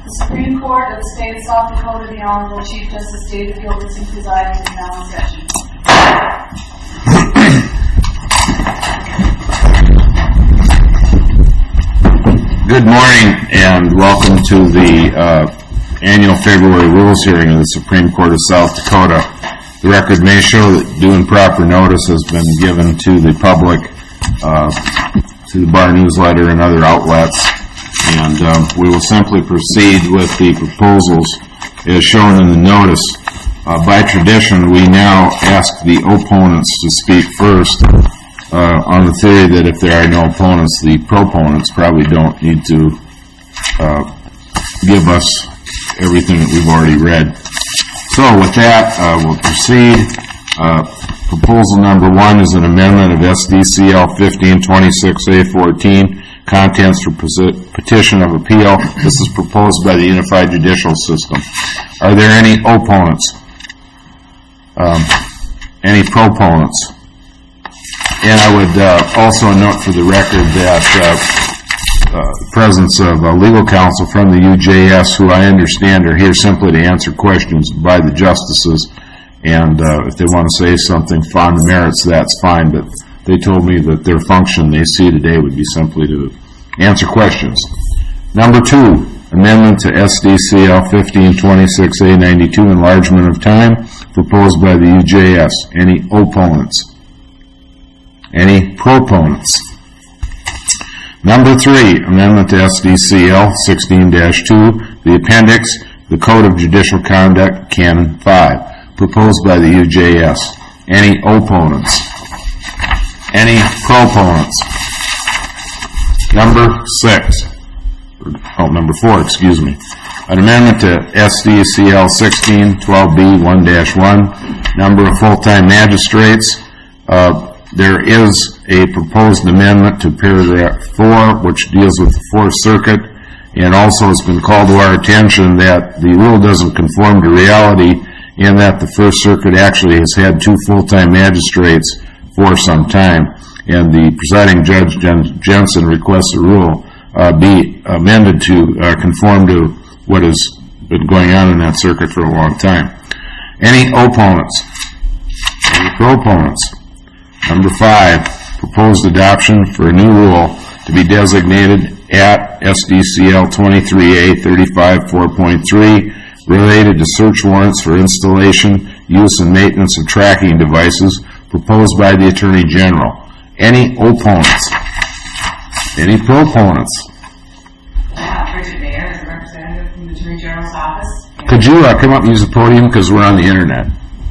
The Supreme Court of the State of South Dakota, the Honorable Chief Justice David Gilbertson presiding, is now in session. Good morning and welcome to the annual February Rules hearing of the Supreme Court of South Dakota. The record may show that due and proper notice has been given to the public, to the Bar Newsletter and other outlets, and we will simply proceed with the proposals as shown in the notice. By tradition, we now ask the opponents to speak first, on the theory that if there are no opponents, the proponents probably don't need to give us everything that we've already read. So with that, we'll proceed. Proposal number 1 is an amendment of SDCL 1526A14, contents for petition of appeal. This is proposed by the Unified Judicial System. Are there any opponents? Any proponents? And I would also note for the record that the presence of legal counsel from the UJS, who I understand are here simply to answer questions by the justices, and if they want to say something on the merits, that's fine, but they told me that their function they see today would be simply to answer questions. Number 2, amendment to SDCL 1526A92, enlargement of time, proposed by the UJS. Any opponents? Any proponents? Number 3, amendment to SDCL 16-2, the appendix, the Code of Judicial Conduct, Canon 5, proposed by the UJS. Any opponents? Any proponents? Number 4, excuse me. An amendment to SDCL 16-12B 1-1, number of full-time magistrates. There is a proposed amendment to paragraph 4, which deals with the Fourth Circuit, and also has been called to our attention that the rule doesn't conform to reality in that the First Circuit actually has had 2 full-time magistrates for some time, and the presiding Judge Jensen requests the rule be amended to conform to what has been going on in that circuit for a long time. Any opponents? Any proponents? Number 5, proposed adoption for a new rule to be designated at SDCL 23A 35-4.3 related to search warrants for installation, use, and maintenance of tracking devices, proposed by the Attorney General. Any opponents? Any proponents? Bridget Mayer, as a representative from the Attorney General's office. Could you come up and use the podium because we're on the internet?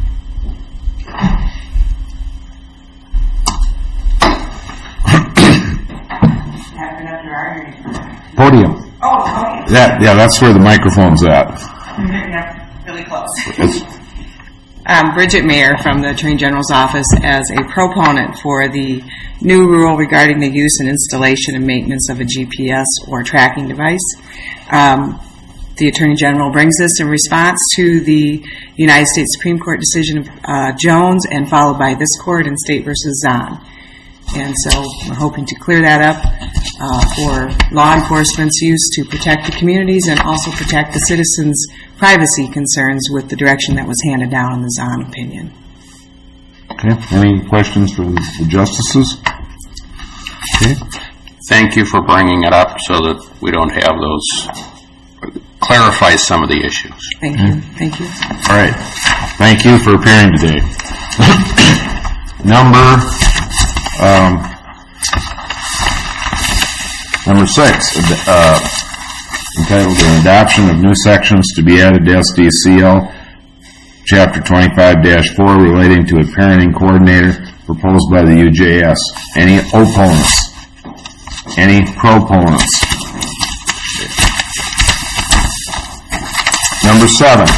Podium. Oh, okay. That's where the microphone's at. Yeah, really close. Bridget Mayer from the Attorney General's office as a proponent for the new rule regarding the use and installation and maintenance of a GPS or tracking device. The Attorney General brings this in response to the United States Supreme Court decision of Jones and followed by this court in State v. Zahn. And so we're hoping to clear that up for law enforcement's use to protect the communities and also protect the citizens' privacy concerns with the direction that was handed down in the Zahn opinion. Okay. Any questions for the justices? Okay. Thank you for bringing it up so that we don't have those, clarify some of the issues. Thank you. Thank you. All right. Thank you for appearing today. Number 6, entitled An Adoption of New Sections to be Added to SDCL, Chapter 25-4, relating to a parenting coordinator, proposed by the UJS. Any opponents? Any proponents? Number 7.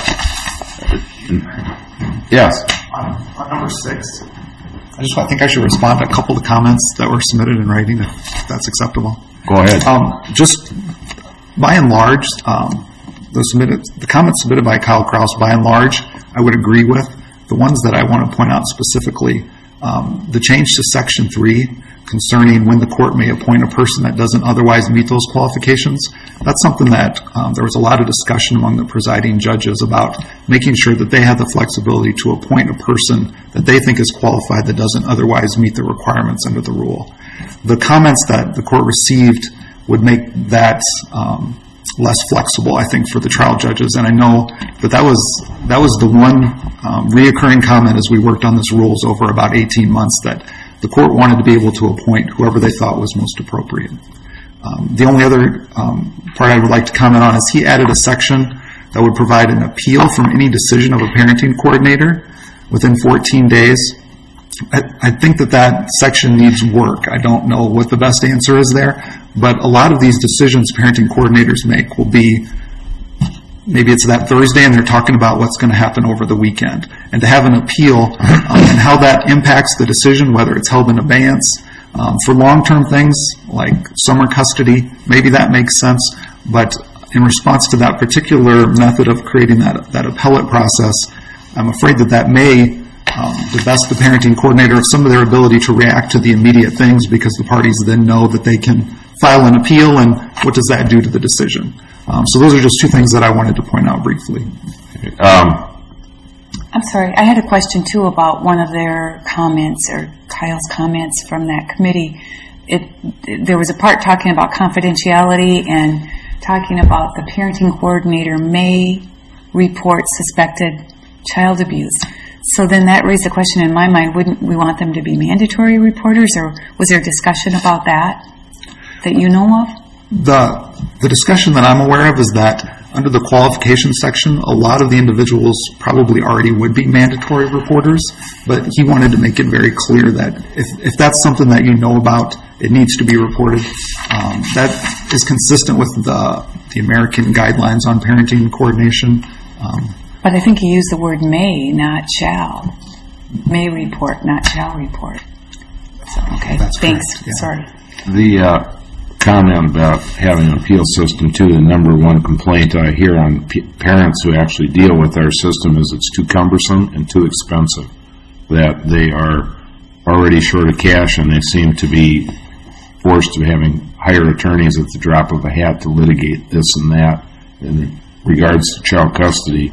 Yes. On number 6, I think I should respond to a couple of the comments that were submitted in writing, if that's acceptable. Go ahead. Just by and large, the comments submitted by Kyle Krause, by and large, I would agree with. The ones that I want to point out specifically The change to Section 3 concerning when the court may appoint a person that doesn't otherwise meet those qualifications, that's something that there was a lot of discussion among the presiding judges about making sure that they have the flexibility to appoint a person that they think is qualified that doesn't otherwise meet the requirements under the rule. The comments that the court received would make that less flexible, I think, for the trial judges. And I know that was the one reoccurring comment as we worked on this rules over about 18 months, that the court wanted to be able to appoint whoever they thought was most appropriate. The only other part I would like to comment on is he added a section that would provide an appeal from any decision of a parenting coordinator within 14 days. I think that section needs work. I don't know what the best answer is there, but a lot of these decisions parenting coordinators make will be, maybe it's that Thursday and they're talking about what's going to happen over the weekend. And to have an appeal and how that impacts the decision, whether it's held in abeyance, for long-term things like summer custody, maybe that makes sense. But in response to that particular method of creating that appellate process, I'm afraid that may divest the parenting coordinator of some of their ability to react to the immediate things, because the parties then know that they can file an appeal, and what does that do to the decision? So those are just two things that I wanted to point out briefly. I'm sorry, I had a question too about one of their comments, or Kyle's comments from that committee. There was a part talking about confidentiality and talking about the parenting coordinator may report suspected child abuse. So then that raised a question in my mind, wouldn't we want them to be mandatory reporters, or was there discussion about that you know of? The discussion that I'm aware of is that under the qualifications section, a lot of the individuals probably already would be mandatory reporters, but he wanted to make it very clear that if that's something that you know about, it needs to be reported. That is consistent with the American guidelines on parenting coordination. But I think he used the word may, not shall. May report, not shall report. So, okay, That's thanks. correct, yeah. Sorry. The comment about having an appeal system, too, the number one complaint I hear on parents who actually deal with our system is it's too cumbersome and too expensive, that they are already short of cash and they seem to be forced to having hire attorneys at the drop of a hat to litigate this and that. In regards to child custody,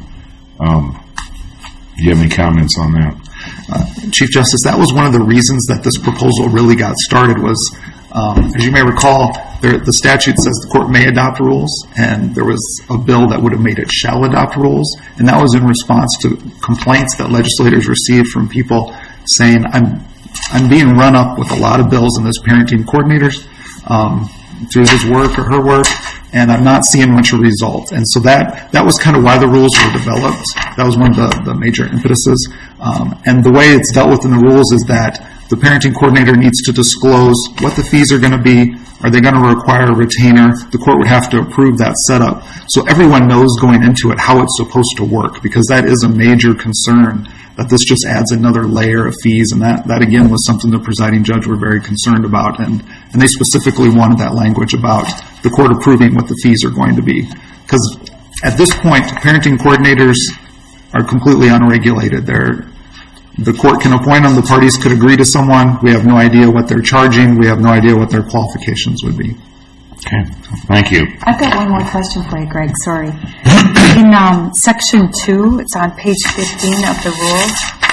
do you have any comments on that? Chief Justice, that was one of the reasons that this proposal really got started was, as you may recall, the statute says the court may adopt rules, and there was a bill that would have made it shall adopt rules, and that was in response to complaints that legislators received from people saying, I'm being run up with a lot of bills in this parenting coordinators through his work or her work, and I'm not seeing much of a result. And so that was kind of why the rules were developed. That was one of the major impetuses. And the way it's dealt with in the rules is that the parenting coordinator needs to disclose what the fees are going to be. Are they going to require a retainer? The court would have to approve that setup. So everyone knows going into it how it's supposed to work, because that is a major concern, that this just adds another layer of fees. And that again, was something the presiding judge were very concerned about. And they specifically wanted that language about the court approving what the fees are going to be. Because at this point, parenting coordinators are completely unregulated. The court can appoint them, the parties could agree to someone, we have no idea what they're charging, we have no idea what their qualifications would be. Okay, thank you. I've got one more question for you, Greg, sorry. In Section 2, it's on page 15 of the rules,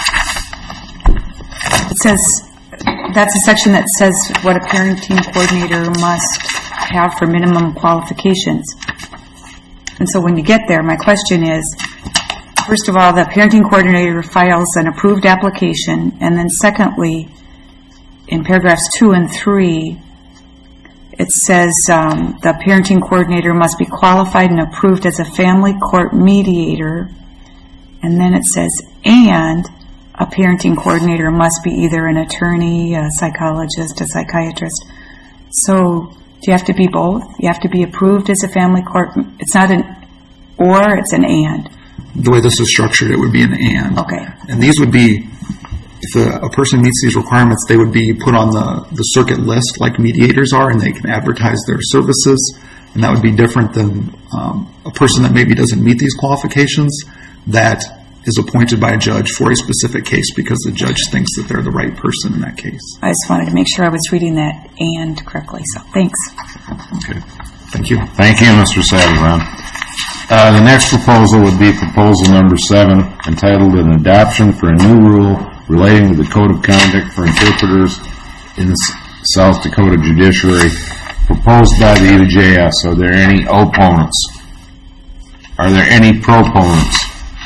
it says, that's a section that says what a parenting coordinator must have for minimum qualifications. And so when you get there, my question is, first of all, the parenting coordinator files an approved application, and then secondly, in paragraphs 2 and 3, it says the parenting coordinator must be qualified and approved as a family court mediator, and then it says, and a parenting coordinator must be either an attorney, a psychologist, a psychiatrist. So do you have to be both? You have to be approved as a family court. It's not an or, it's an and. The way this is structured, it would be an and. Okay. And these would be, if a person meets these requirements, they would be put on the circuit list like mediators are, and they can advertise their services. And that would be different than a person that maybe doesn't meet these qualifications, that is appointed by a judge for a specific case because the judge thinks that they're the right person in that case. I just wanted to make sure I was reading that "and" correctly, so thanks. Okay. Thank you. Thank you, Mr. Savalan. The next proposal would be proposal number 7, entitled An Adoption for a New Rule Relating to the Code of Conduct for Interpreters in the South Dakota Judiciary, proposed by the UJS. Are there any opponents? Are there any proponents?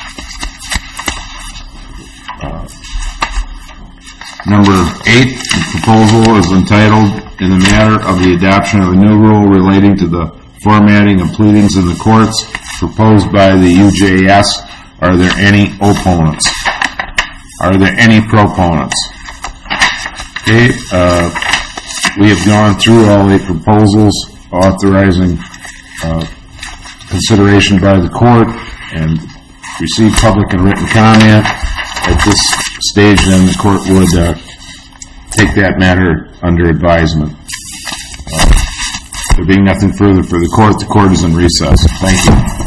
Number 8, the proposal is entitled In the Matter of the Adoption of a New Rule Relating to the Formatting of Pleadings in the Courts, proposed by the UJS. Are there any opponents? Are there any proponents? Okay, we have gone through all the proposals authorizing consideration by the court and received public and written comment. At this stage, then, the court would take that matter under advisement. There being nothing further for the court is in recess. Thank you.